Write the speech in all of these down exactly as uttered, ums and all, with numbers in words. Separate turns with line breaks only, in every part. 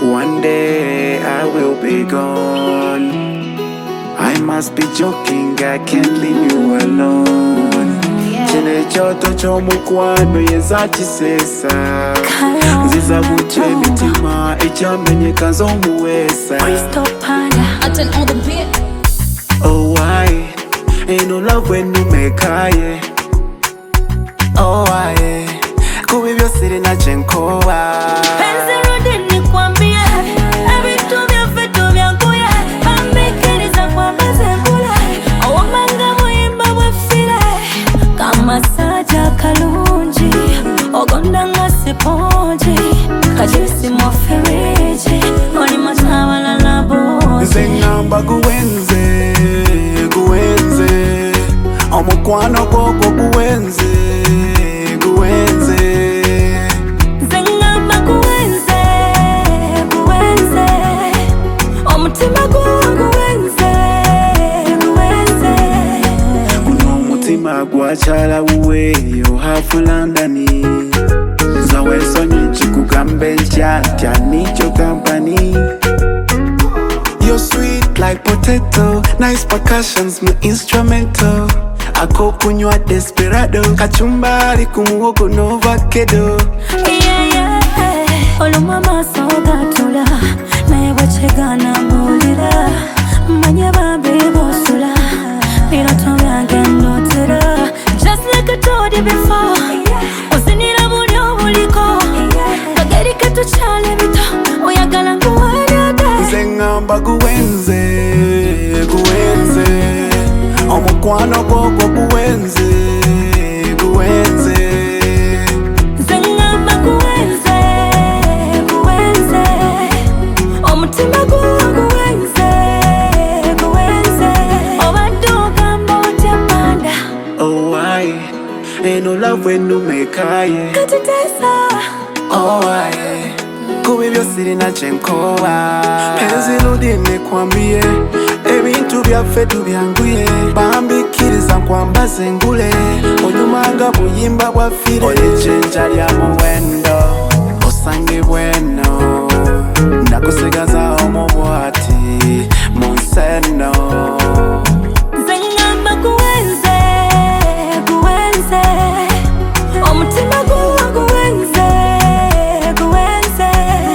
One day I will be gone. I must be joking, I can't leave you alone. Chine choto chomukwano yezakisesa Nziza buche mitima echamenyeka zomuwesa Oh why ain't no love when you make high. Oh why kubi byose rina chenkowa
Masaja kalunji ogonda ngasipoji kajisi mofereji oni matawa la labo
Zengamba guwenze guwenze omukwano koko guwenze guwenze
Zengamba guwenze guwenze omutima guwenze guwenze
kuno mutima gwachala uweyo hafu Londoni zawe sonye chikugambe nchata nicho company. You're sweet like potato, nice percussions my instrumental. Ako kunywa desperado, kachumbari kumuhogo no vakedo.
Yeah yeah, olumama soga tula, naewa chegana mulira, manye babe bosula, piloto yange notira. Just like I told you before, usinira mulio muliko, kageri kato chale bito, uyagala nguwanya de.
Zengamba guwenze, guwenze, omukwano koko guwenze, guwenze.
Zengamba guwenze, guwenze, omutima guwenze, guwenze, obaduka mbote panda.
Oh why ain't no love when you make high.
Katitesa.
Oh why kubi byose rina chenkowa penzi rudi nikwambie ebintu byaffe tubyanguye bambikiriza nkwambaze ngule onyumanga buyimba bwafire olichenja lya muwendo osange bweno ndakusigaza omubwati munseno
Zengamba guwenze, guwenze, omutima guwenze, guwenze.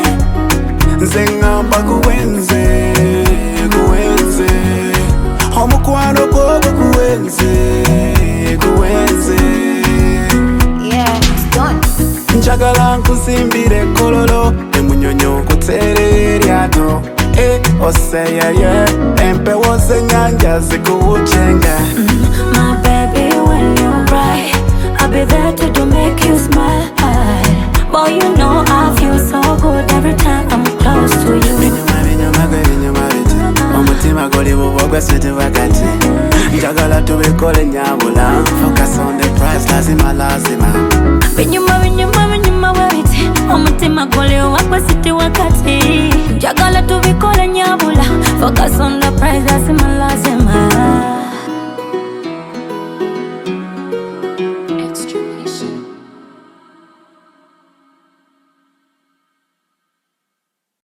Zengamba guwenze, guwenze, omukwano koko guwenze, guwenze.
Yeah, it's done.
Njagala nkuzimbire kololo emunyonyo nkutere eryato eh oseyeye empewo z'ennyanja zikuwucenga.
My baby, when you're right, I'll be there to do make you smile. Boy, you know I feel so good every time I'm close to you.
Binyuma binyuma gwe binyuma biti omutima guli bubogwe switi wakati njagala tubikole nyabula focus on the prize lazima lazima
Binyuma binyuma binyuma wabiti omutima guli wakwe switi wakati njagala tubikole nyabula focus on the prize lazima lazima